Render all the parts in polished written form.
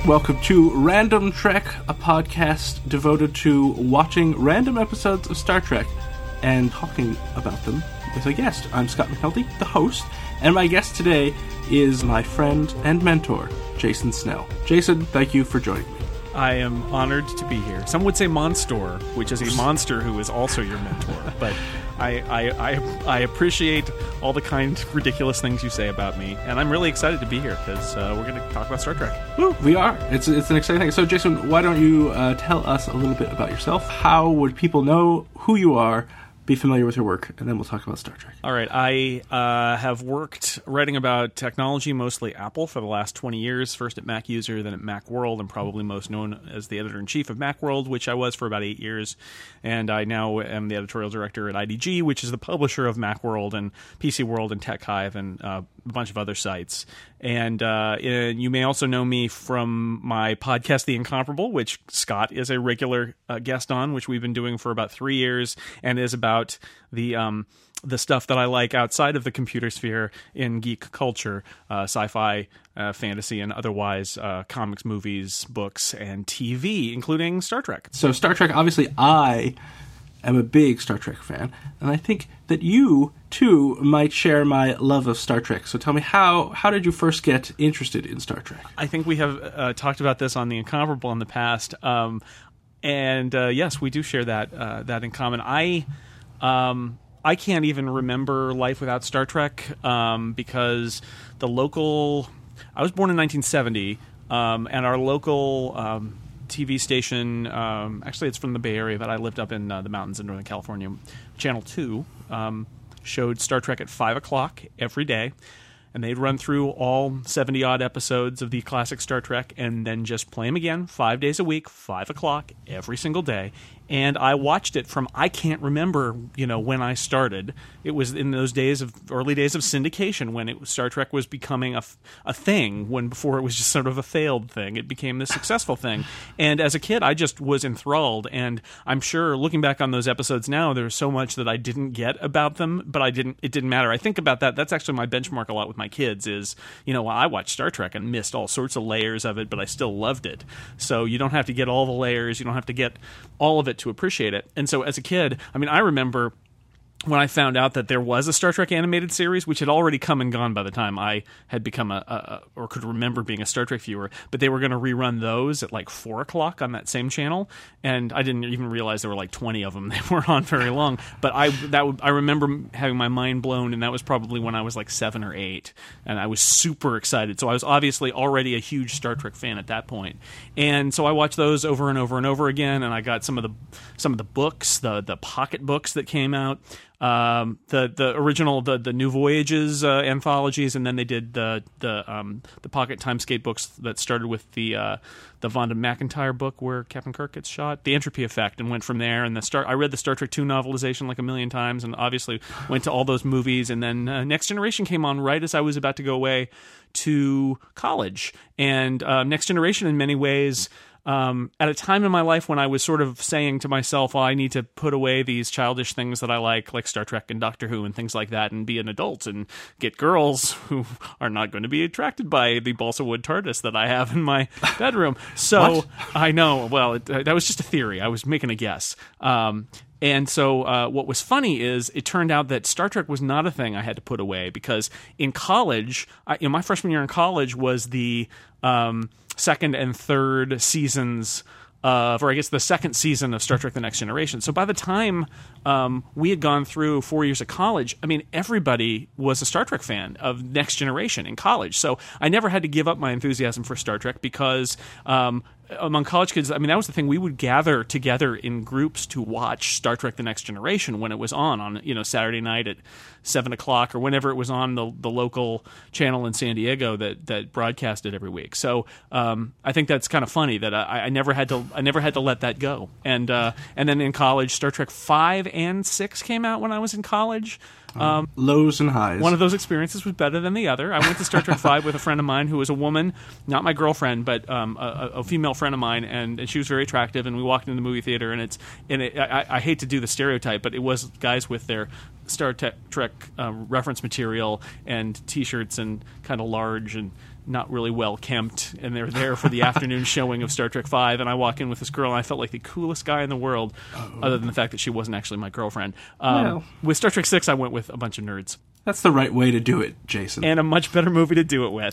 welcome to Random Trek, a podcast devoted to watching random episodes of Star Trek and talking about them with a guest. I'm Scott McNulty, the host, and my guest today is my friend and mentor, Jason Snell. Jason, thank you for joining me. I am honored to be here. Some would say Monstor, which is a monster who is also your mentor, but I appreciate all the kind, ridiculous things you say about me, and I'm really excited to be here because we're going to talk about Star Trek. Woo, we are. It's an exciting thing. So, Jason, why don't you tell us a little bit about yourself? How would people know who you are, be familiar with your work, and then we'll talk about Star Trek. All right. I have worked writing about technology, mostly Apple, for the last 20 years, first at MacUser, then at Macworld, and probably most known as the editor-in-chief of Macworld, which I was for about 8 years. And I now am the editorial director at IDG, which is the publisher of Macworld and PC World and TechHive and a bunch of other sites. And you may also know me from my podcast, The Incomparable, which Scott is a regular guest on, which we've been doing for about 3 years, and is about the stuff that I like outside of the computer sphere in geek culture, sci-fi, fantasy, and otherwise, comics, movies, books, and TV, including Star Trek. So Star Trek, obviously, I am a big Star Trek fan, and I think that you, too, might share my love of Star Trek. So tell me, how did you first get interested in Star Trek? I think we have talked about this on The Incomparable in the past, and yes, we do share that in common. I can't even remember life without Star Trek because the local... I was born in 1970, and our local TV station, actually it's from the Bay Area, but I lived up in the mountains in Northern California, Channel 2, showed Star Trek at 5 o'clock every day, and they'd run through all 70-odd episodes of the classic Star Trek and then just play them again 5 days a week, 5 o'clock every single day. And I watched it from, I can't remember, when I started. It was in those early days of syndication when Star Trek was becoming a thing, before it was just sort of a failed thing. It became this successful thing. And as a kid, I just was enthralled. And I'm sure, looking back on those episodes now, there's so much that I didn't get about them, but it didn't matter. I think about that. That's actually my benchmark a lot with my kids is, I watched Star Trek and missed all sorts of layers of it, but I still loved it. So you don't have to get all the layers. You don't have to get all of it to appreciate it. And so as a kid, I remember when I found out that there was a Star Trek animated series, which had already come and gone by the time I had become or could remember being a Star Trek viewer, but they were going to rerun those at like 4 o'clock on that same channel, and I didn't even realize there were like 20 of them. They weren't on very long, but I remember having my mind blown, and that was probably when I was like 7 or 8, and I was super excited. So I was obviously already a huge Star Trek fan at that point, and so I watched those over and over and over again, and I got some of the books, the pocket books that came out. The original the New Voyages anthologies, and then they did the pocket Timescape books that started with the Vonda McIntyre book where Captain Kirk gets shot, The Entropy Effect, and went from there. And I read the Star Trek II novelization like a million times, and obviously went to all those movies. And then Next Generation came on right as I was about to go away to college, and Next Generation in many ways. At a time in my life when I was sort of saying to myself, well, I need to put away these childish things that I like Star Trek and Doctor Who and things like that, and be an adult and get girls who are not going to be attracted by the balsa wood TARDIS that I have in my bedroom. So I know, well, that was just a theory. I was making a guess. And so what was funny is it turned out that Star Trek was not a thing I had to put away, because in college, my freshman year in college was the second and third seasons or I guess the second season of Star Trek The Next Generation. So by the time we had gone through 4 years of college, everybody was a Star Trek fan of Next Generation in college. So I never had to give up my enthusiasm for Star Trek because among college kids, that was the thing. We would gather together in groups to watch Star Trek The Next Generation when it was on Saturday night at 7 o'clock or whenever it was on the local channel in San Diego that broadcasted every week. So I think that's kind of funny that I never had to let that go. And then in college, Star Trek 5 and 6 came out when I was in college. Lows and highs. One of those experiences was better than the other. I went to Star Trek 5 with a friend of mine who was a woman, not my girlfriend, but a female friend of mine, and she was very attractive. And we walked into the movie theater, and I hate to do the stereotype, but it was guys with their Star Trek reference material and T-shirts and kind of large and not really well kempt, and they're there for the afternoon showing of Star Trek V, and I walk in with this girl, and I felt like the coolest guy in the world, other than the fact that she wasn't actually my girlfriend. Well. With Star Trek VI, I went with a bunch of nerds. That's the right way to do it, Jason. And a much better movie to do it with.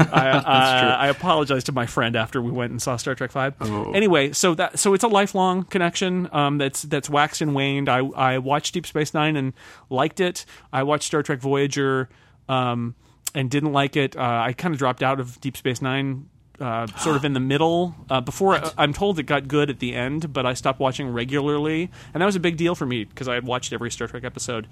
I apologize to my friend after we went and saw Star Trek V. Oh. Anyway, so it's a lifelong connection that's waxed and waned. I watched Deep Space Nine and liked it. I watched Star Trek Voyager and didn't like it. I kind of dropped out of Deep Space Nine sort of in the middle. Before I'm told it got good at the end, but I stopped watching regularly, and that was a big deal for me because I had watched every Star Trek episode,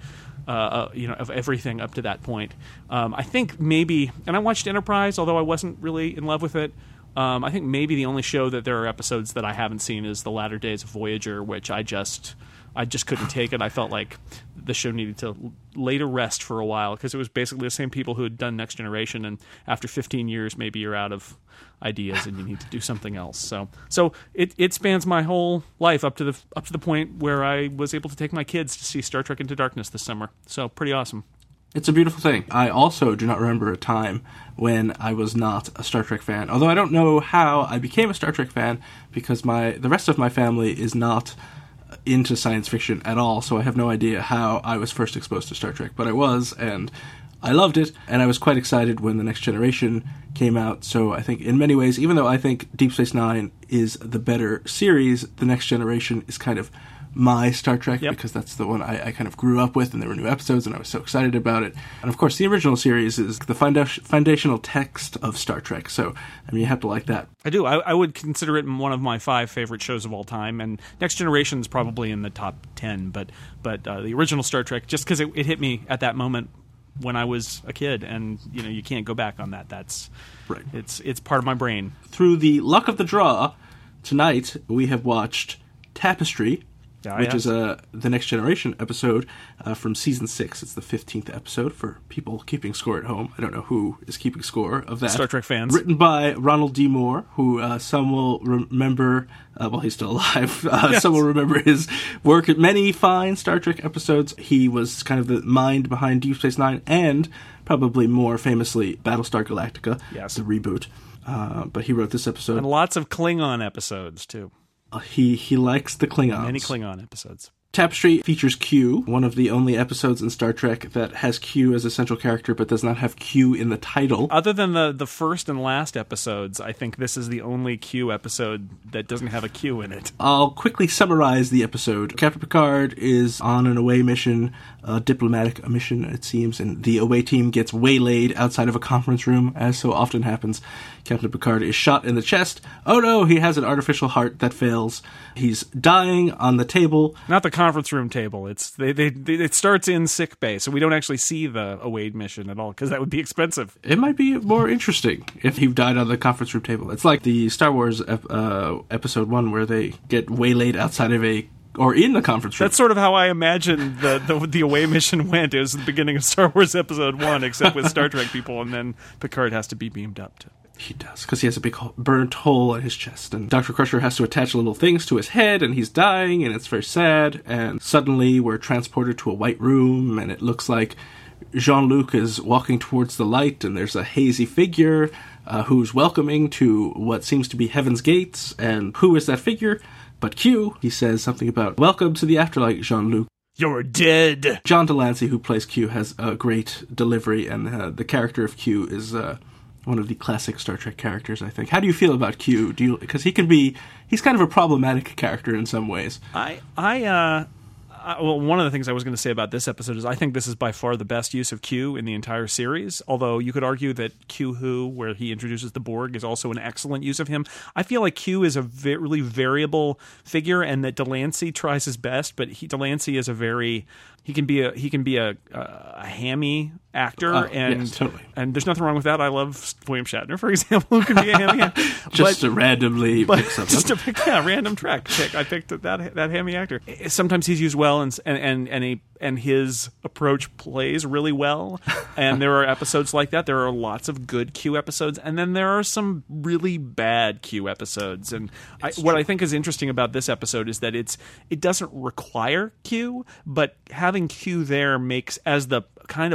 of everything up to that point. I think maybe, and I watched Enterprise, although I wasn't really in love with it. I think maybe the only show that there are episodes that I haven't seen is The Latter Days of Voyager, which I just couldn't take it. I felt like the show needed to lay to rest for a while because it was basically the same people who had done Next Generation, and after 15 years, maybe you're out of ideas and you need to do something else. So it spans my whole life up to the point where I was able to take my kids to see Star Trek Into Darkness this summer. So pretty awesome. It's a beautiful thing. I also do not remember a time when I was not a Star Trek fan, although I don't know how I became a Star Trek fan because the rest of my family is not into science fiction at all, so I have no idea how I was first exposed to Star Trek, but I was, and I loved it, and I was quite excited when The Next Generation came out. So I think in many ways, even though I think Deep Space Nine is the better series, The Next Generation is kind of my Star Trek, because that's the one I kind of grew up with, and there were new episodes, and I was so excited about it. And of course, the original series is the foundational text of Star Trek, so I mean, you have to like that. I do. I would consider it one of my 5 favorite shows of all time, and Next Generation is probably in the top 10, but the original Star Trek, just because it hit me at that moment when I was a kid, and you can't go back on that. That's right. It's part of my brain. Through the luck of the draw, tonight we have watched Tapestry, which is the Next Generation episode from Season 6. It's the 15th episode for people keeping score at home. I don't know who is keeping score of that. Star Trek fans. Written by Ronald D. Moore, who some will remember, well, he's still alive. Yes. Some will remember his work at many fine Star Trek episodes. He was kind of the mind behind Deep Space Nine and probably more famously Battlestar Galactica, the reboot. But he wrote this episode. And lots of Klingon episodes, too. He likes the Klingons. Many Klingon episodes. Tapestry features Q, one of the only episodes in Star Trek that has Q as a central character but does not have Q in the title. Other than the first and last episodes, I think this is the only Q episode that doesn't have a Q in it. I'll quickly summarize the episode. Captain Picard is on an away mission, a diplomatic mission, it seems, and the away team gets waylaid outside of a conference room, as so often happens. Captain Picard is shot in the chest. Oh no, he has an artificial heart that fails. He's dying on the table. Not the conference room table. It starts in sick bay, so we don't actually see the away mission at all, because that would be expensive. It might be more interesting if he died on the conference room table. It's like the Star Wars episode 1 where they get waylaid outside of or in the conference room. That's sort of how I imagine the away mission went. It was the beginning of Star Wars Episode 1, except with Star Trek people, and then Picard has to be beamed up to. He does, because he has a big burnt hole in his chest, and Dr. Crusher has to attach little things to his head, and he's dying, and it's very sad, and suddenly we're transported to a white room, and it looks like Jean-Luc is walking towards the light, and there's a hazy figure who's welcoming to what seems to be Heaven's Gates, and who is that figure but Q? He says something about, "Welcome to the afterlife, Jean-Luc. You're dead." John Delancey, who plays Q, has a great delivery, and the character of Q is one of the classic Star Trek characters, I think. How do you feel about Q? Because he's kind of a problematic character in some ways. Well, one of the things I was going to say about this episode is I think this is by far the best use of Q in the entire series, although you could argue that Q Who, where he introduces the Borg, is also an excellent use of him. I feel like Q is a really variable figure, and that Delancey tries his best, but Delancey is he can be a hammy actor, and yes, totally. And there's nothing wrong with that. I love William Shatner, for example, who can be a hammy actor. Just to randomly pick something. Just to pick, random track pick. I picked that hammy actor. Sometimes he's used well, and his approach plays really well. And there are episodes like that. There are lots of good Q episodes, and then there are some really bad Q episodes. And what I think is interesting about this episode is that it doesn't require Q, but having Q there makes, as the kind of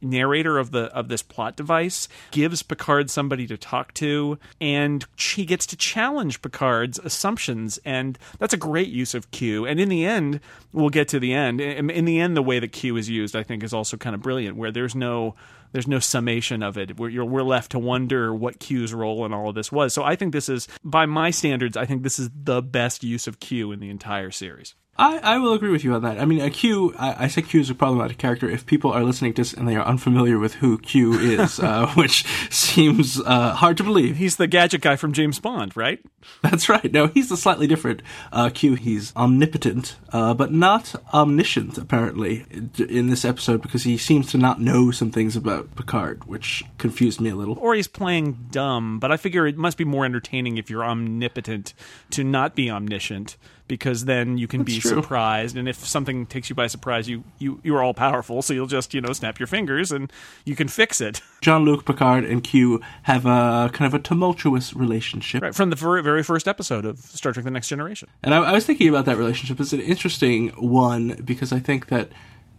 narrator of this plot device, gives Picard somebody to talk to, and he gets to challenge Picard's assumptions, and that's a great use of Q. And in the end, we'll get to the end. In the end, the way that Q is used, I think, is also kind of brilliant, where there's no summation of it. We're left to wonder what Q's role in all of this was. So I think this is, by my standards, I think this is the best use of Q in the entire series. I will agree with you on that. I mean, I say Q is a problematic character if people are listening to this and they are unfamiliar with who Q is, which seems hard to believe. He's the gadget guy from James Bond, right? That's right. No, he's a slightly different Q. He's omnipotent, but not omniscient, apparently, in this episode, because he seems to not know some things about Picard, which confused me a little. Or he's playing dumb, but I figure it must be more entertaining if you're omnipotent to not be omniscient, because then you can be surprised, and if something takes you by surprise, you're all powerful, so you'll just snap your fingers and you can fix it. Jean-Luc Picard and Q have a kind of a tumultuous relationship, right, from the very first episode of Star Trek: The Next Generation. And I was thinking about that relationship. It's an interesting one, because I think that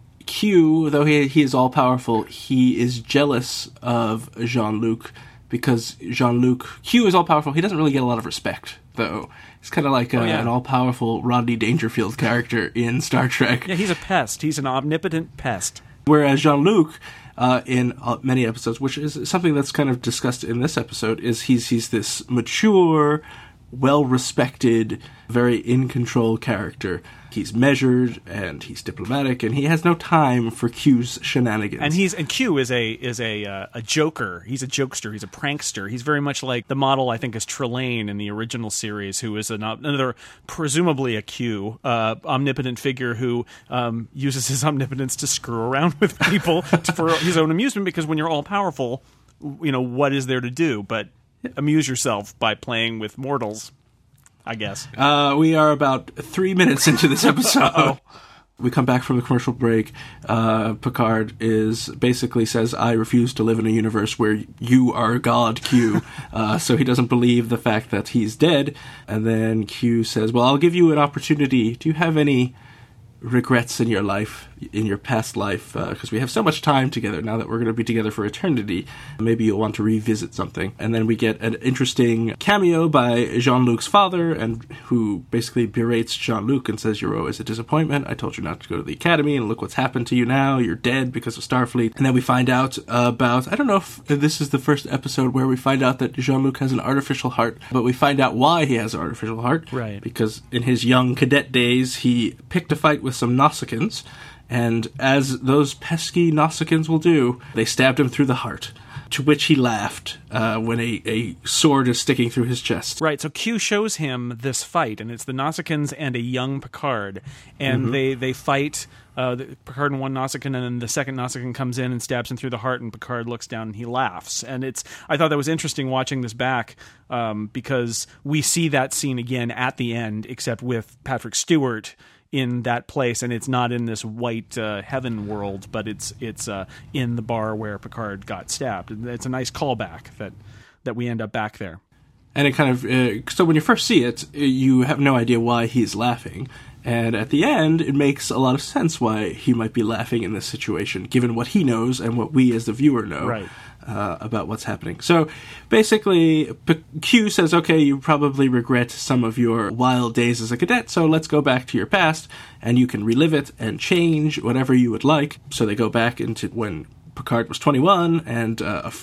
Q, though he is all powerful, he is jealous of Jean-Luc, because Q is all powerful. He doesn't really get a lot of respect, though. He's kind of like an all-powerful Rodney Dangerfield character in Star Trek. Yeah, he's a pest. He's an omnipotent pest. Whereas Jean-Luc, in many episodes, which is something that's kind of discussed in this episode, is he's this mature, well-respected, very in-control character. He's measured and he's diplomatic, and he has no time for Q's shenanigans. And Q is a joker. He's a jokester. He's a prankster. He's very much like the model, I think, is Trelane in the original series, who is another, presumably a Q, omnipotent figure who uses his omnipotence to screw around with people for his own amusement. Because when you're all powerful, what is there to do but amuse yourself by playing with mortals, I guess. We are about 3 minutes into this episode. We come back from the commercial break. Picard basically says, I refuse to live in a universe where you are God, Q. So he doesn't believe the fact that he's dead. And then Q says, well, I'll give you an opportunity. Do you have any regrets in your life, in your past life, because we have so much time together now that we're going to be together for eternity. Maybe you'll want to revisit something. And then we get an interesting cameo by Jean-Luc's father, and who basically berates Jean-Luc and says, you're always a disappointment. I told you not to go to the academy, and look what's happened to you now. You're dead because of Starfleet. And then we find out about, I don't know if this is the first episode where we find out that Jean-Luc has an artificial heart, but we find out why he has an artificial heart. Right. Because in his young cadet days, he picked a fight with some Nausicaans, and as those pesky Nausicaans will do, they stabbed him through the heart, to which he laughed when a sword is sticking through his chest. Right, so Q shows him this fight, and it's the Nausicaans and a young Picard, and they fight. Picard and one Nausicaan, and then the second Nausicaan comes in and stabs him through the heart, and Picard looks down and he laughs. And I thought that was interesting watching this back, because we see that scene again at the end, except with Patrick Stewart in that place, and it's not in this white heaven world, but it's in the bar where Picard got stabbed. And it's a nice callback that we end up back there. And it kind of so when you first see it, you have no idea why he's laughing, and at the end, it makes a lot of sense why he might be laughing in this situation, given what he knows and what we as the viewer know. Right. About what's happening. So basically, Q says, okay, you probably regret some of your wild days as a cadet, so let's go back to your past, and you can relive it and change whatever you would like. So they go back into when Picard was 21 and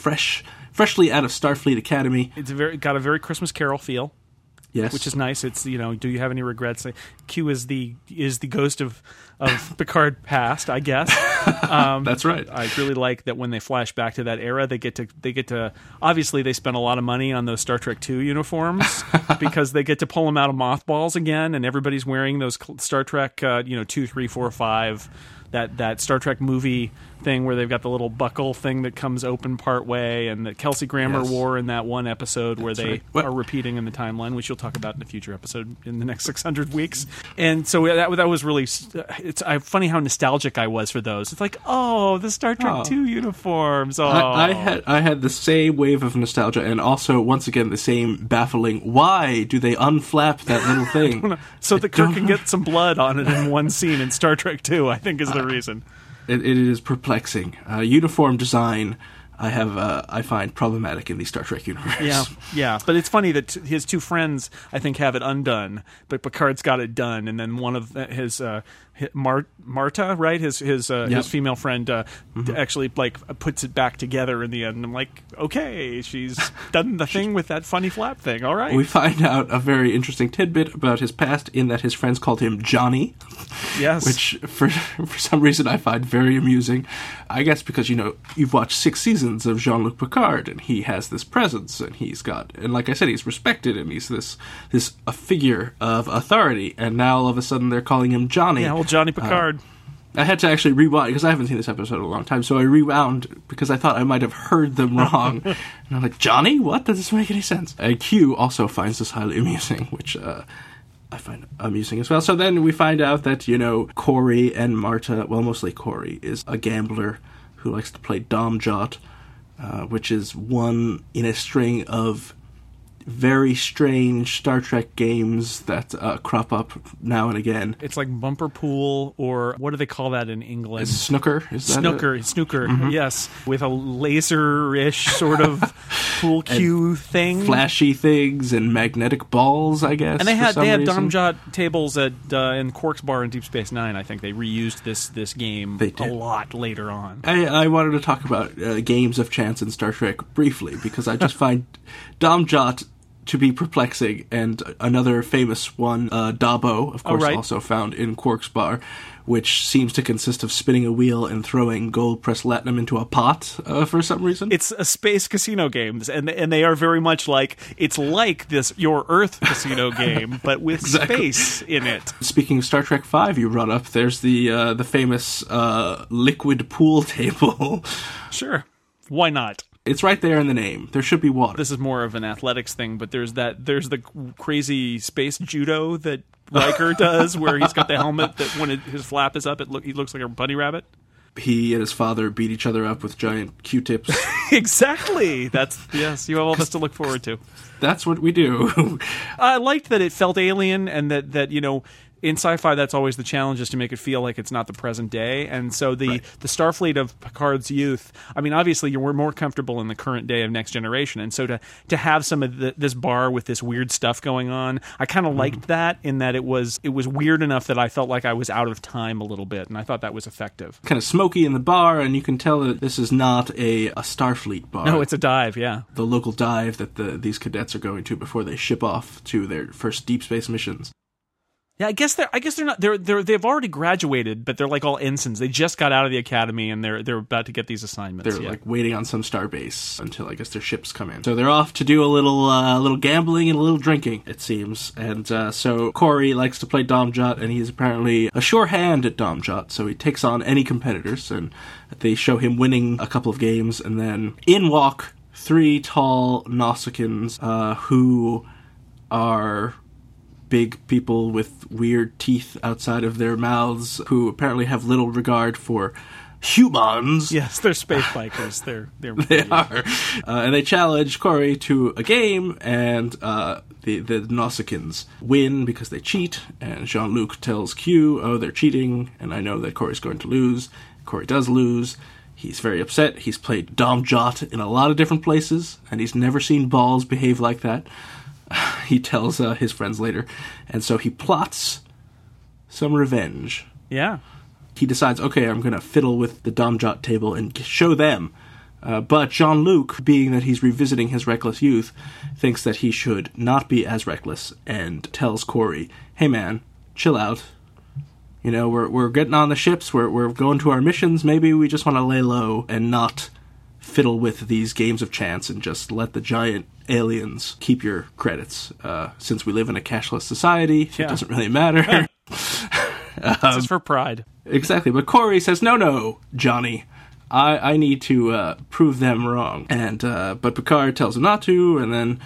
freshly out of Starfleet Academy. It's got a very Christmas Carol feel. Yes. Which is nice. It's, do you have any regrets? Q is the ghost of Picard past, I guess. That's right. I really like that when they flash back to that era, they get to obviously they spent a lot of money on those Star Trek II uniforms because they get to pull them out of mothballs again, and everybody's wearing those Star Trek 2, 3, 4, 5, that Star Trek movie thing where they've got the little buckle thing that comes open part way, and that Kelsey Grammer wore in that one episode where they are repeating in the timeline, which you'll talk about in a future episode in the next 600 weeks. And so that was really, it's funny how nostalgic I was for those. It's like, oh, the Star Trek II uniforms. Oh. I had the same wave of nostalgia, and also once again the same baffling. Why do they unflap that little thing? So that Kirk can get some blood on it in one scene in Star Trek II, I think is the reason. It is perplexing. Uniform design, I find problematic in the Star Trek universe. Yeah. But it's funny that his two friends, I think, have it undone, but Picard's got it done, and then one of his Marta, right? His female friend actually puts it back together in the end. And I'm like, okay, she's done the thing with that funny flap thing. All right. We find out a very interesting tidbit about his past in that his friends called him Johnny. Yes. Which, for some reason, I find very amusing. I guess because, you've watched 6 seasons of Jean-Luc Picard, and he has this presence, and and like I said, he's respected, and he's a figure of authority, and now all of a sudden they're calling him Johnny. Yeah, well, Johnny Picard. I had to actually rewind, because I haven't seen this episode in a long time, so I rewound, because I thought I might have heard them wrong. And I'm like, Johnny? What? That doesn't make any sense. And Q also finds this highly amusing, which I find amusing as well. So then we find out that, Corey and Marta, well, mostly Corey, is a gambler who likes to play Dom Jot, which is one in a string of very strange Star Trek games that crop up now and again. It's like bumper pool, or what do they call that in England? Snooker? Is that snooker, mm-hmm. Yes. With a laser-ish sort of pool cue thing. Flashy things and magnetic balls, I guess. And they had Dom Jot tables in Quark's Bar in Deep Space Nine. I think they reused this game a lot later on. I wanted to talk about games of chance in Star Trek briefly, because I just find Dom Jot to be perplexing, and another famous one, Dabo, of course, also found in Quark's Bar, which seems to consist of spinning a wheel and throwing gold-pressed latinum into a pot for some reason. It's a space casino game, and they are very much like, it's like this Your Earth casino game, but with space in it. Speaking of Star Trek V, you brought up, there's the famous liquid pool table. Sure. Why not? It's right there in the name. There should be water. This is more of an athletics thing, but there's the crazy space judo that Riker does, where he's got the helmet that when his flap is up, he looks like a bunny rabbit. He and his father beat each other up with giant Q-tips. Exactly. Yes, you have all this to look forward to. That's what we do. I liked that it felt alien, and that in sci-fi, that's always the challenge, is to make it feel like it's not the present day. And so the Starfleet of Picard's youth, I mean, obviously, we're more comfortable in the current day of Next Generation. And so to have some of this bar with this weird stuff going on, I kind of liked that, in that it was weird enough that I felt like I was out of time a little bit. And I thought that was effective. Kind of smoky in the bar, and you can tell that this is not a Starfleet bar. No, it's a dive, yeah. The local dive that these cadets are going to before they ship off to their first deep space missions. Yeah, I guess they're not. They've already graduated, but they're like all ensigns. They just got out of the academy, and they're about to get these assignments. They're like waiting on some starbase until I guess their ships come in. So they're off to do a little gambling and a little drinking, it seems. And so Corey likes to play Dom Jot, and he's apparently a sure hand at Dom Jot. So he takes on any competitors, and they show him winning a couple of games, and then in walk 3 tall Nausicaans who are big people with weird teeth outside of their mouths, who apparently have little regard for humans. Yes, they're space bikers. They are. And they challenge Corey to a game, and the Nausicaans win because they cheat, and Jean-Luc tells Q, oh, they're cheating, and I know that Corey's going to lose. Corey does lose. He's very upset. He's played Dom Jot in a lot of different places, and he's never seen balls behave like that. He tells his friends later. And so he plots some revenge. Yeah. He decides, okay, I'm going to fiddle with the Dom Jot table and show them. But Jean-Luc, being that he's revisiting his reckless youth, thinks that he should not be as reckless, and tells Corey, hey man, chill out. We're getting on the ships, we're going to our missions, maybe we just want to lay low and not fiddle with these games of chance and just let the giant aliens keep your credits. Since we live in a cashless society, it doesn't really matter. This is for pride. Exactly. But Corey says, no, Johnny, I need to prove them wrong. And but Picard tells him not to, and then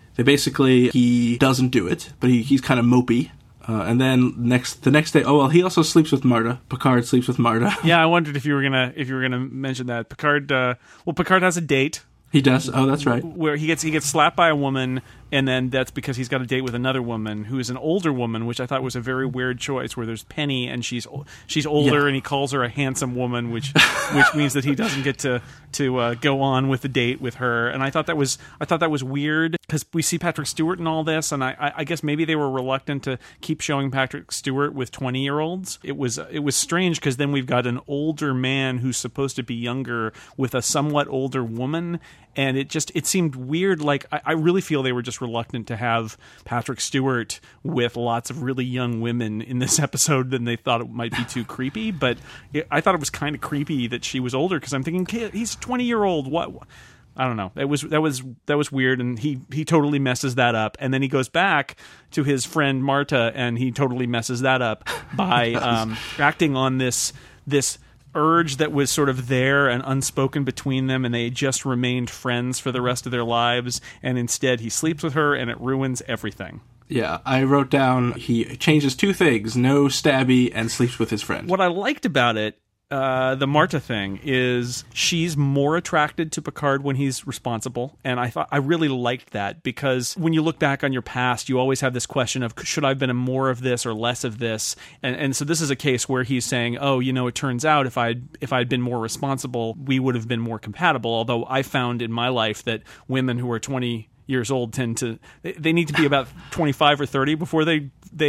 he doesn't do it, but he's kind of mopey. And then the next day, he also sleeps with Marta. Picard sleeps with Marta. Yeah, I wondered if you were gonna mention that. Picard has a date. He does. Oh, that's right. Where he gets slapped by a woman, and then that's because he's got a date with another woman who is an older woman, which I thought was a very weird choice. Where there's Penny and she's older, and he calls her a handsome woman, which means that he doesn't get to go on with the date with her. And I thought that was weird because we see Patrick Stewart in all this, and I guess maybe they were reluctant to keep showing Patrick Stewart with 20-year-olds. It was strange because then we've got an older man who's supposed to be younger with a somewhat older woman, and it seemed weird. Like I really feel they were just reluctant to have Patrick Stewart with lots of really young women in this episode, than they thought it might be too creepy. But I thought it was kind of creepy that she was older, because I'm thinking, he's a 20-year-old. What? I don't know. That was weird, and he totally messes that up. And then he goes back to his friend Marta, and he totally messes that up by acting on this urge that was sort of there and unspoken between them, and they just remained friends for the rest of their lives. And instead, he sleeps with her, and it ruins everything. Yeah, I wrote down he changes two things: no stabby, and sleeps with his friend. What I liked about it, the Marta thing, is she's more attracted to Picard when he's responsible, and I really liked that, because when you look back on your past, you always have this question of, should I have been in more of this or less of this? And so this is a case where he's saying, oh, it turns out if I'd been more responsible, we would have been more compatible. Although I found in my life that women who are 20 years old tend to, they need to be about 25 or 30 before they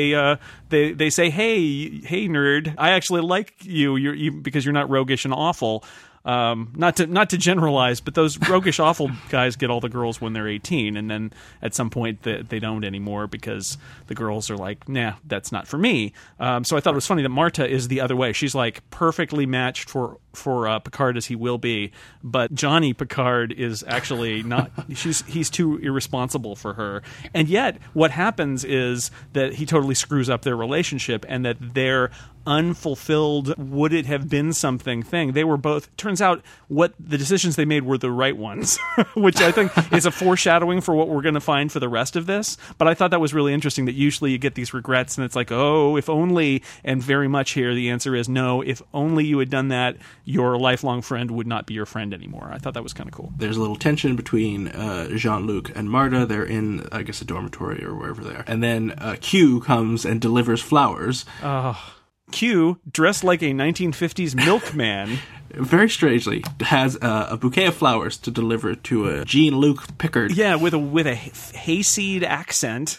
say, hey nerd, I actually like you because you're not roguish and awful. Not to generalize, but those roguish awful guys get all the girls when they're 18, and then at some point they don't anymore because the girls are like, nah, that's not for me. So I thought it was funny that Marta is the other way. She's like perfectly matched for Picard as he will be, but Johnny Picard is actually not. He's too irresponsible for her, and yet what happens is that he totally screws up their relationship, and that they're unfulfilled would it have been something thing. They were both, turns out what the decisions they made were the right ones, which I think is a foreshadowing for what we're going to find for the rest of this. But I thought that was really interesting, that usually you get these regrets and it's like, oh, if only, and very much here the answer is no, if only you had done that, your lifelong friend would not be your friend anymore. I thought that was kind of cool. There's a little tension between Jean-Luc and Marta. They're in, I guess, a dormitory or wherever they are. And then Q comes and delivers flowers. Q, dressed like a 1950s milkman, very strangely has a bouquet of flowers to deliver to Jean-Luc Picard. Yeah, with a hayseed accent.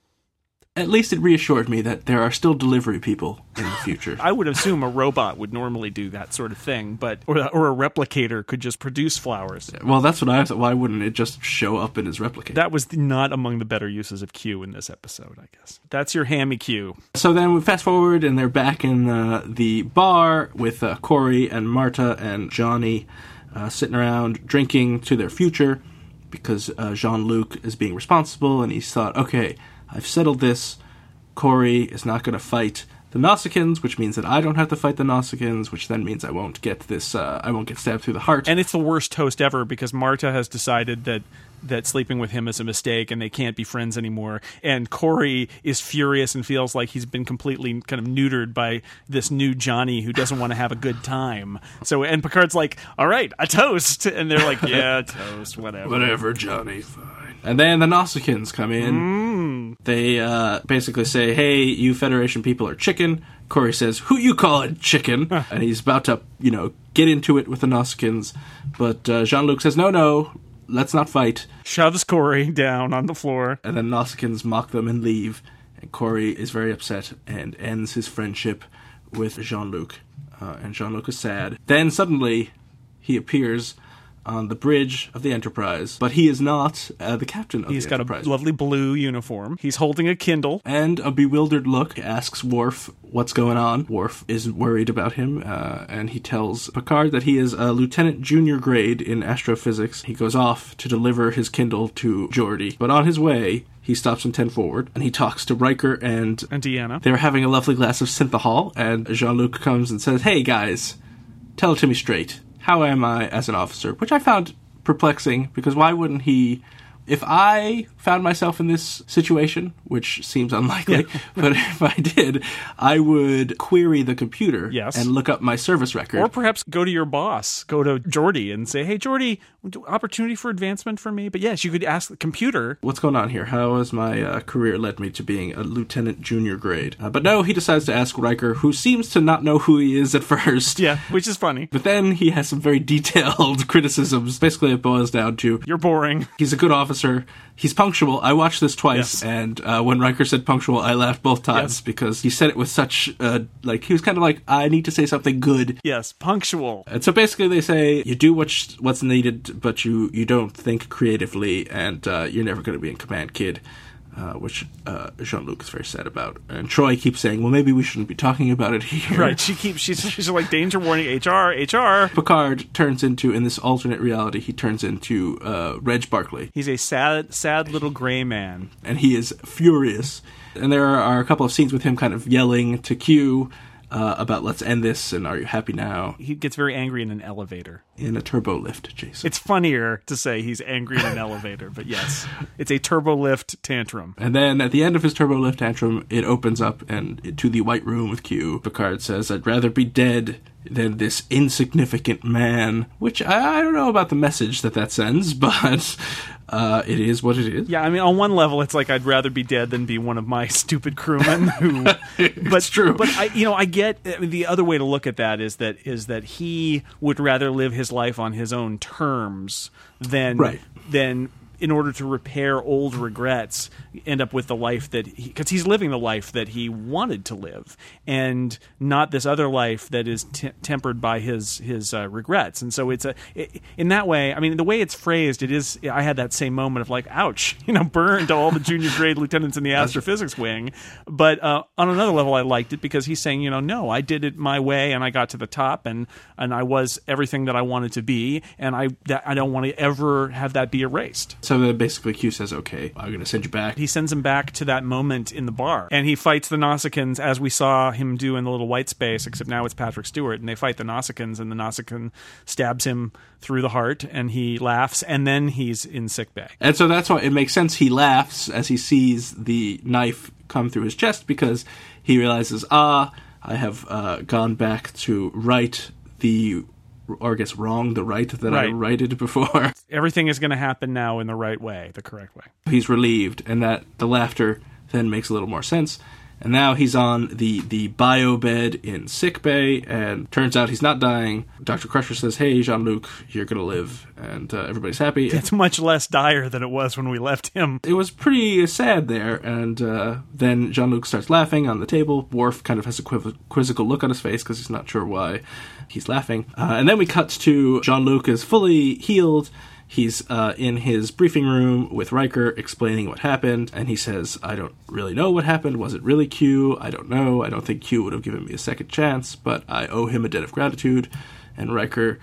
At least it reassured me that there are still delivery people in the future. I would assume a robot would normally do that sort of thing, but or a replicator could just produce flowers. Well, that's what I thought. Why wouldn't it just show up in his replicator? That was not among the better uses of Q in this episode, I guess. That's your hammy Q. So then we fast forward, and they're back in the bar with Corey and Marta and Johnny sitting around drinking to their future, because Jean-Luc is being responsible, and he's thought, okay, I've settled this. Corey is not going to fight the Nausicaans, which means that I don't have to fight the Nausicaans, which then means I won't get this. I won't get stabbed through the heart. And it's the worst toast ever, because Marta has decided that sleeping with him is a mistake and they can't be friends anymore. And Corey is furious and feels like he's been completely kind of neutered by this new Johnny who doesn't want to have a good time. So, and Picard's like, all right, a toast. And they're like, yeah, toast, whatever. Whatever, Johnny, fine. And then the Nausicaans come in. They basically say, hey, you Federation people are chicken. Corey says, who you calling chicken? And he's about to, get into it with the Nausicaans. But Jean-Luc says, no, let's not fight. Shoves Corey down on the floor. And then Nausicaans mock them and leave. And Corey is very upset and ends his friendship with Jean-Luc. And Jean-Luc is sad. Then suddenly he appears on the bridge of the Enterprise, but he is not the captain of the Enterprise. He's got a lovely blue uniform. He's holding a Kindle. And a bewildered look. Asks Worf what's going on. Worf is worried about him, and he tells Picard that he is a lieutenant junior grade in astrophysics. He goes off to deliver his Kindle to Geordi, but on his way, he stops in 10 forward, and he talks to Riker and Deanna. They're having a lovely glass of synthahol, and Jean-Luc comes and says, hey guys, tell it to me straight. How am I as an officer? Which I found perplexing, because why wouldn't he If I found myself in this situation, which seems unlikely, but if I did, I would query the computer and look up my service record. Or perhaps go to your boss, go to Jordy and say, hey, Jordy, opportunity for advancement for me? But yes, you could ask the computer. What's going on here? How has my career led me to being a lieutenant junior grade? But no, he decides to ask Riker, who seems to not know who he is at first. Yeah, which is funny. But then he has some very detailed criticisms. Basically, it boils down to... You're boring. He's a good officer. He's punctual. I watched this twice, and when Riker said punctual, I laughed both times because he said it with such, he was kind of like, I need to say something good. Yes, punctual. And so basically they say, you do what's needed, but you don't think creatively, and you're never going to be in command, kid. Which Jean-Luc is very sad about. And Troi keeps saying, well, maybe we shouldn't be talking about it here. Right, she's like, danger warning, HR. Picard turns into, in this alternate reality, he turns into Reg Barclay. He's a sad little gray man. And he is furious. And there are a couple of scenes with him kind of yelling to Q about let's end this and are you happy now? He gets very angry in an elevator. In a turbo lift, Jason. It's funnier to say he's angry in an elevator, but yes, it's a turbo lift tantrum. And then at the end of his turbo lift tantrum, it opens up and to the White Room with Q. Picard says, I'd rather be dead than this insignificant man, which I don't know about the message that sends, but it is what it is. Yeah, I mean, on one level, it's like I'd rather be dead than be one of my stupid crewmen who... It's true. But I get the other way to look at that is that he would rather live his life on his own terms than in order to repair old regrets, end up with the life that because he's living the life that he wanted to live, and not this other life that is tempered by his regrets. And so in that way, I mean, the way it's phrased, it is. I had that same moment of like, ouch, burn to all the junior grade lieutenants in the astrophysics wing. But on another level, I liked it because he's saying, no, I did it my way, and I got to the top, and I was everything that I wanted to be, and I don't want to ever have that be erased. So then basically Q says, okay, I'm going to send you back. He sends him back to that moment in the bar. And he fights the Nausicaans as we saw him do in the little white space, except now it's Patrick Stewart. And they fight the Nausicaans, and the Nausicaan stabs him through the heart, and he laughs, and then he's in sickbay. And so that's why it makes sense he laughs as he sees the knife come through his chest, because he realizes, I have gone back to right the... or I guess wrong the right that I righted before. Everything is going to happen now in the right way, the correct way. He's relieved, and that the laughter then makes a little more sense. And now he's on the bio bed in sickbay, and turns out he's not dying. Dr. Crusher says, hey, Jean-Luc, you're going to live, and everybody's happy. It's much less dire than it was when we left him. It was pretty sad there, and then Jean-Luc starts laughing on the table. Worf kind of has a quizzical look on his face because he's not sure why he's laughing. And then we cut to Jean-Luc is fully healed. He's in his briefing room with Riker explaining what happened, and he says, I don't really know what happened. Was it really Q? I don't know. I don't think Q would have given me a second chance, but I owe him a debt of gratitude. And Riker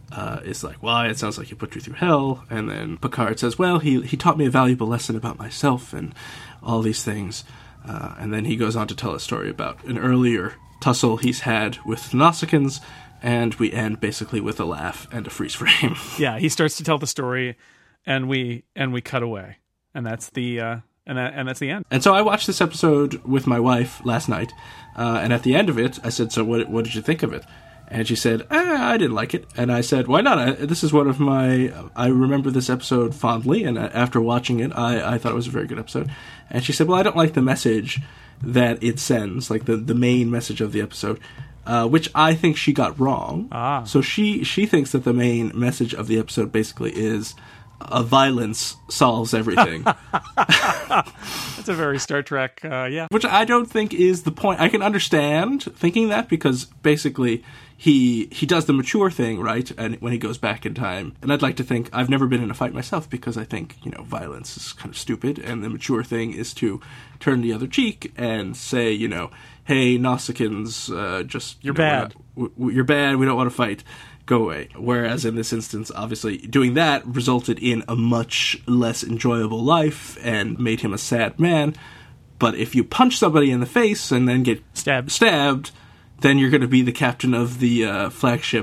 is like, well, it sounds like he put you through hell. And then Picard says, well, he taught me a valuable lesson about myself and all these things. And then he goes on to tell a story about an earlier tussle he's had with Nausicaans. And we end basically with a laugh and a freeze frame. Yeah, he starts to tell the story, and we cut away, and that's the that's the end. And so I watched this episode with my wife last night, and at the end of it, I said, "So what did you think of it?" And she said, I didn't like it. And I said, why not? This is one of my... I remember this episode fondly, and after watching it, I thought it was a very good episode. And she said, well, I don't like the message that it sends, like the main message of the episode. Which I think she got wrong. So she thinks that the main message of the episode basically is violence solves everything. That's a very Star Trek, yeah. Which I don't think is the point. I can understand thinking that because basically he does the mature thing, right? And when he goes back in time. And I'd like to think, I've never been in a fight myself because I think, violence is kind of stupid. And the mature thing is to turn the other cheek and say, hey, Nausicaans, just... You're bad. You're bad, we don't want to fight. Go away. Whereas in this instance, obviously, doing that resulted in a much less enjoyable life and made him a sad man. But if you punch somebody in the face and then get stabbed, then you're going to be the captain of the flagship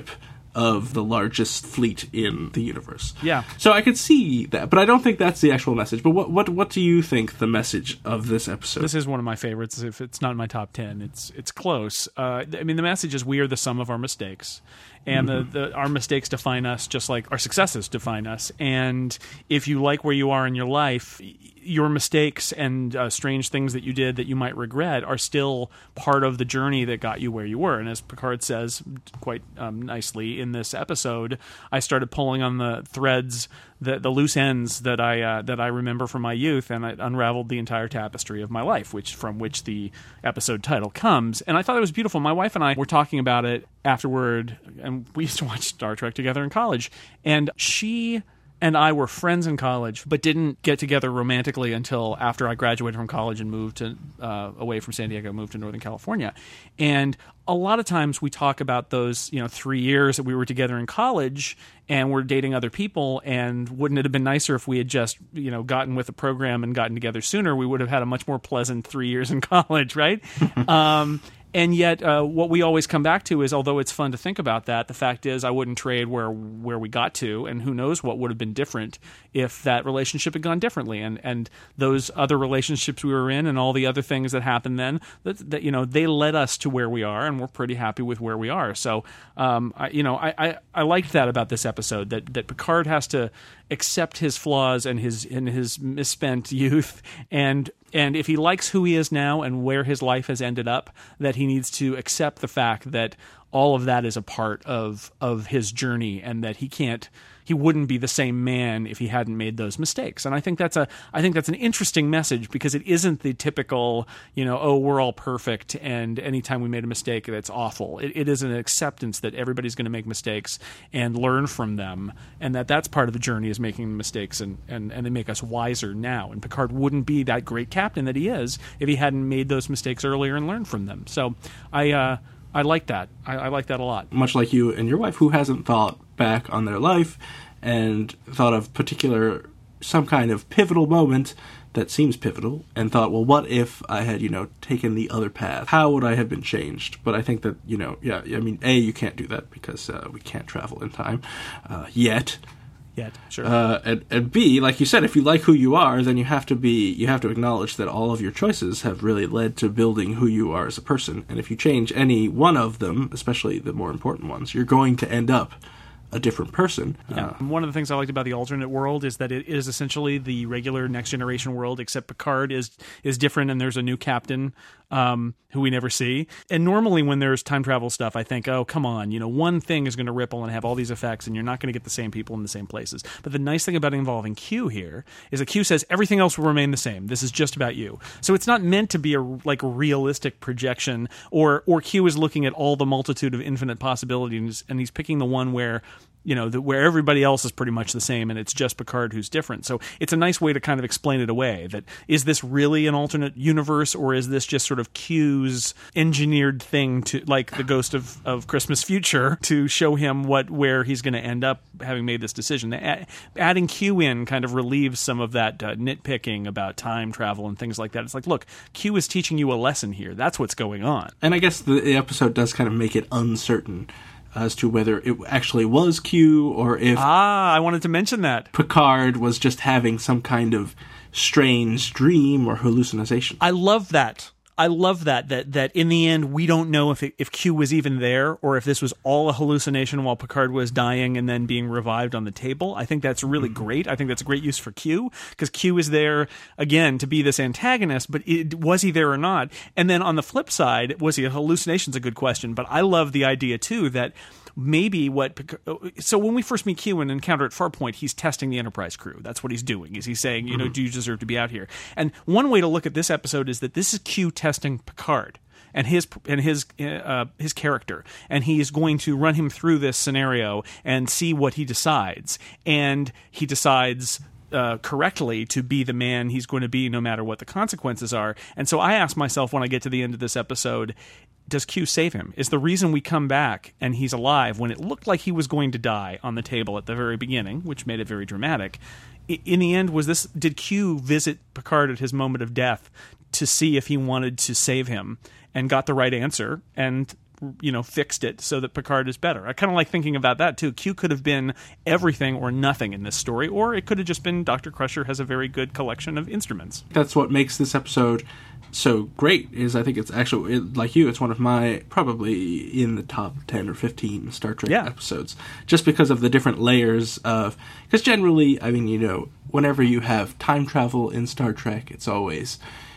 of the largest fleet in the universe. Yeah. So I could see that, but I don't think that's the actual message. But what do you think the message of this episode? This is one of my favorites. If it's not in my top 10, it's close. I mean, the message is we are the sum of our mistakes. And our mistakes define us just like our successes define us. And if you like where you are in your life, your mistakes and strange things that you did that you might regret are still part of the journey that got you where you were. And as Picard says quite nicely in this episode, I started pulling on the threads, the loose ends that I remember from my youth, and I unraveled the entire tapestry of my life, from which the episode title comes. And I thought it was beautiful. My wife and I were talking about it afterward, and we used to watch Star Trek together in college. And she and I were friends in college, but didn't get together romantically until after I graduated from college and moved away from San Diego, moved to Northern California. And a lot of times we talk about those, 3 years that we were together in college and we're dating other people, and wouldn't it have been nicer if we had just, gotten with the program and gotten together sooner? We would have had a much more pleasant 3 years in college, right? And yet, what we always come back to is, although it's fun to think about that, the fact is I wouldn't trade where we got to, and who knows what would have been different if that relationship had gone differently. And those other relationships we were in and all the other things that happened then, that they led us to where we are, and we're pretty happy with where we are. So, I liked that about this episode, that Picard has to accept his flaws and his misspent youth, and if he likes who he is now and where his life has ended up, that he needs to accept the fact that all of that is a part of his journey, and that he wouldn't be the same man if he hadn't made those mistakes. And I think that's an interesting message, because it isn't the typical, we're all perfect and anytime we made a mistake, that's awful. It is an acceptance that everybody's going to make mistakes and learn from them, and that's part of the journey, is making mistakes, and they make us wiser now. And Picard wouldn't be that great captain that he is if he hadn't made those mistakes earlier and learned from them. So I like that. I like that a lot. Much like you and your wife, who hasn't thought back on their life and thought of some kind of pivotal moment that seems pivotal, and thought, well, what if I had, taken the other path? How would I have been changed? But I think that, A, you can't do that because we can't travel in time yet. Sure. And B, like you said, if you like who you are, then you have to acknowledge that all of your choices have really led to building who you are as a person. And if you change any one of them, especially the more important ones, you're going to end up a different person. Yeah. One of the things I liked about the alternate world is that it is essentially the regular Next Generation world, except Picard is different, and there's a new captain who we never see. And normally when there's time travel stuff, I think, oh, come on, one thing is going to ripple and have all these effects, and you're not going to get the same people in the same places. But the nice thing about involving Q here is that Q says everything else will remain the same. This is just about you. So it's not meant to be a realistic projection, or Q is looking at all the multitude of infinite possibilities, and he's picking the one where where everybody else is pretty much the same, and it's just Picard who's different. So it's a nice way to kind of explain it away, that is this really an alternate universe, or is this just sort of Q's engineered thing, to like the Ghost of Christmas Future, to show him where he's going to end up having made this decision. Adding Q in kind of relieves some of that nitpicking about time travel and things like that. It's like, look, Q is teaching you a lesson here. That's what's going on. And I guess the episode does kind of make it uncertain as to whether it actually was Q, or if I wanted to mention that Picard was just having some kind of strange dream or hallucination. I love that. That in the end we don't know if Q was even there, or if this was all a hallucination while Picard was dying and then being revived on the table. I think that's really great. I think that's a great use for Q, because Q is there again to be this antagonist, but was he there or not? And then on the flip side, was he a hallucination? Is a good question, but I love the idea too that maybe so when we first meet Q and encounter at Farpoint, he's testing the Enterprise crew. That's what he's doing. Is he's saying, do you deserve to be out here? And one way to look at this episode is that this is Q testing Picard and his character, and he is going to run him through this scenario and see what he decides. And he decides correctly to be the man he's going to be, no matter what the consequences are. And so I ask myself, when I get to the end of this episode, does Q save him? Is the reason we come back and he's alive when it looked like he was going to die on the table at the very beginning, which made it very dramatic? In the end, did Q visit Picard at his moment of death to see if he wanted to save him, and got the right answer, and fixed it so that Picard is better. I kind of like thinking about that too. Q could have been everything or nothing in this story, or it could have just been Dr. Crusher has a very good collection of instruments. That's what makes this episode so great, is I think it's actually, like you, it's one of my, probably in the top 10 or 15 Star Trek episodes, just because of the different layers of, because generally, I mean, whenever you have time travel in Star Trek, it's always,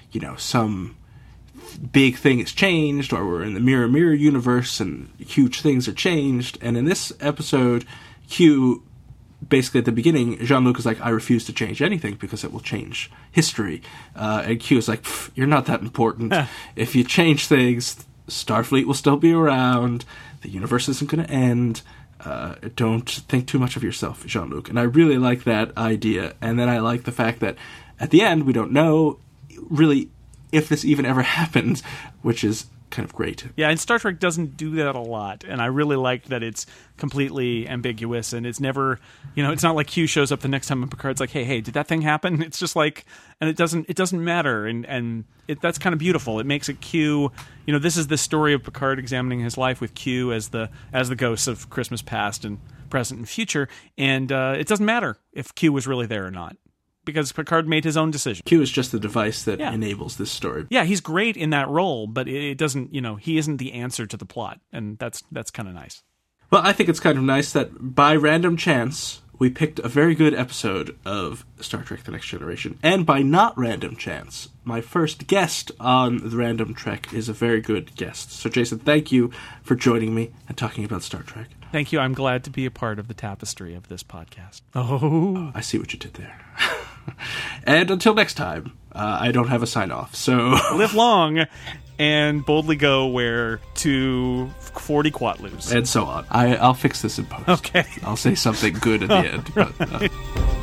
some big thing has changed, or we're in the mirror universe and huge things are changed. And in this episode, Q, basically at the beginning, Jean-Luc is like, I refuse to change anything because it will change history. And Q is like, you're not that important. If you change things, Starfleet will still be around. The universe isn't going to end. Don't think too much of yourself, Jean-Luc. And I really like that idea. And then I like the fact that at the end, we don't know really if this even ever happened, which is kind of great. Yeah, and Star Trek doesn't do that a lot, and I really like that it's completely ambiguous, and it's never, it's not like Q shows up the next time and Picard's like, hey, did that thing happen? It's just like, and it doesn't matter, and that's kind of beautiful. It makes it Q, this is the story of Picard examining his life with Q as the ghosts of Christmas past and present and future, and it doesn't matter if Q was really there or not, because Picard made his own decision. Q is just the device that enables this story. Yeah, he's great in that role, but it doesn't, he isn't the answer to the plot, and that's kind of nice. Well, I think it's kind of nice that by random chance, we picked a very good episode of Star Trek The Next Generation, and by not random chance, my first guest on the Random Trek is a very good guest. So, Jason, thank you for joining me and talking about Star Trek. Thank you. I'm glad to be a part of the tapestry of this podcast. Oh, I see what you did there. And until next time, I don't have a sign-off, so... Live long and boldly go where to 40 Quatloos. And so on. I'll fix this in post. Okay. I'll say something good at the end. But,